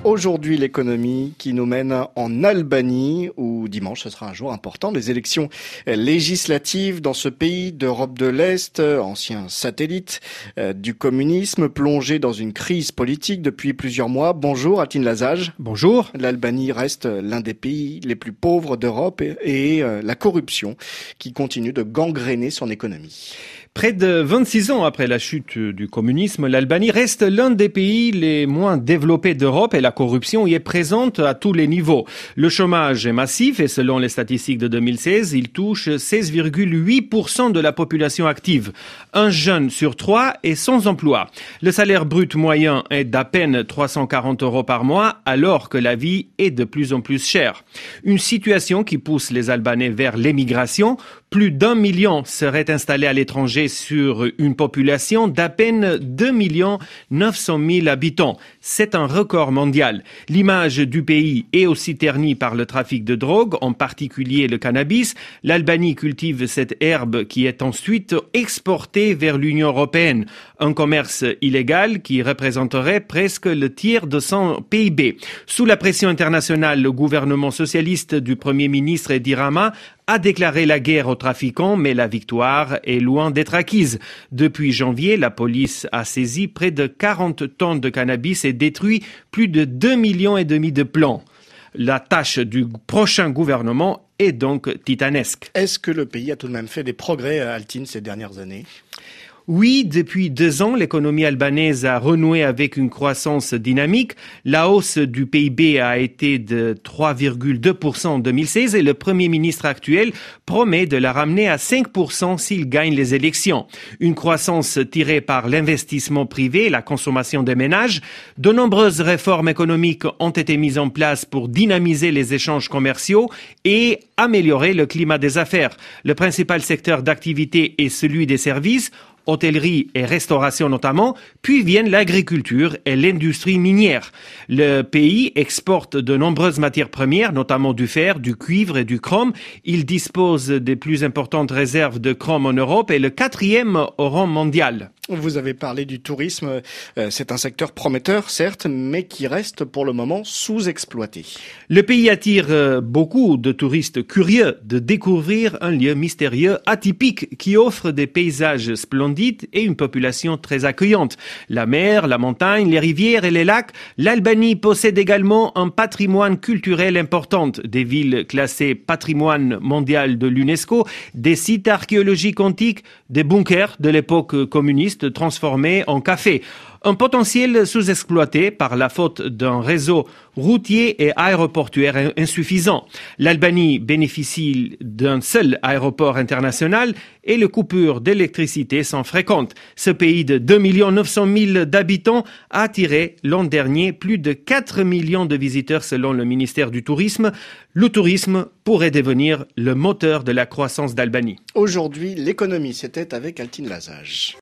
Aujourd'hui, l'économie qui nous mène en Albanie, où dimanche, ce sera un jour important. Les élections législatives dans ce pays d'Europe de l'Est, ancien satellite du communisme, plongé dans une crise politique depuis plusieurs mois. Bonjour, Altyn Lazaj. Bonjour. L'Albanie reste l'un des pays les plus pauvres d'Europe et la corruption qui continue de gangréner son économie. Près de 26 ans après la chute du communisme, l'Albanie reste l'un des pays les moins développés d'Europe et la corruption y est présente à tous les niveaux. Le chômage est massif et selon les statistiques de 2016, il touche 16,8% de la population active. Un jeune sur 3 est sans emploi. Le salaire brut moyen est d'à peine 340 € par mois alors que la vie est de plus en plus chère. Une situation qui pousse les Albanais vers l'émigration. Plus d'1 million seraient installés à l'étranger sur une population d'à peine 2 900 000 habitants. C'est un record mondial. L'image du pays est aussi ternie par le trafic de drogue, en particulier le cannabis. L'Albanie cultive cette herbe qui est ensuite exportée vers l'Union européenne. Un commerce illégal qui représenterait presque le tiers de son PIB. Sous la pression internationale, le gouvernement socialiste du Premier ministre Edi Rama a déclaré la guerre aux trafiquants, mais la victoire est loin d'être acquise. Depuis janvier, la police a saisi près de 40 tonnes de cannabis et détruit plus de 2,5 millions de plants. La tâche du prochain gouvernement est donc titanesque. Est-ce que le pays a tout de même fait des progrès, Altyn, ces dernières années ? Oui, depuis 2 ans, l'économie albanaise a renoué avec une croissance dynamique. La hausse du PIB a été de 3,2% en 2016 et le Premier ministre actuel promet de la ramener à 5% s'il gagne les élections. Une croissance tirée par l'investissement privé et la consommation des ménages. De nombreuses réformes économiques ont été mises en place pour dynamiser les échanges commerciaux et améliorer le climat des affaires. Le principal secteur d'activité est celui des services, hôtellerie et restauration notamment, puis viennent l'agriculture et l'industrie minière. Le pays exporte de nombreuses matières premières, notamment du fer, du cuivre et du chrome. Il dispose des plus importantes réserves de chrome en Europe et le 4e au rang mondial. Vous avez parlé du tourisme. C'est un secteur prometteur, certes, mais qui reste pour le moment sous-exploité. Le pays attire beaucoup de touristes curieux de découvrir un lieu mystérieux, atypique, qui offre des paysages splendides et une population très accueillante. La mer, la montagne, les rivières et les lacs. L'Albanie possède également un patrimoine culturel important. Des villes classées patrimoine mondial de l'UNESCO, des sites archéologiques antiques, des bunkers de l'époque communiste transformés en café. Un potentiel sous-exploité par la faute d'un réseau routier et aéroportuaire insuffisant. L'Albanie bénéficie d'un seul aéroport international et les coupures d'électricité sont fréquentes. Ce pays de 2 900 000 d'habitants a attiré l'an dernier plus de 4 millions de visiteurs selon le ministère du Tourisme. Le tourisme pourrait devenir le moteur de la croissance d'Albanie. Aujourd'hui, l'économie, c'était avec Altyn Lazaj.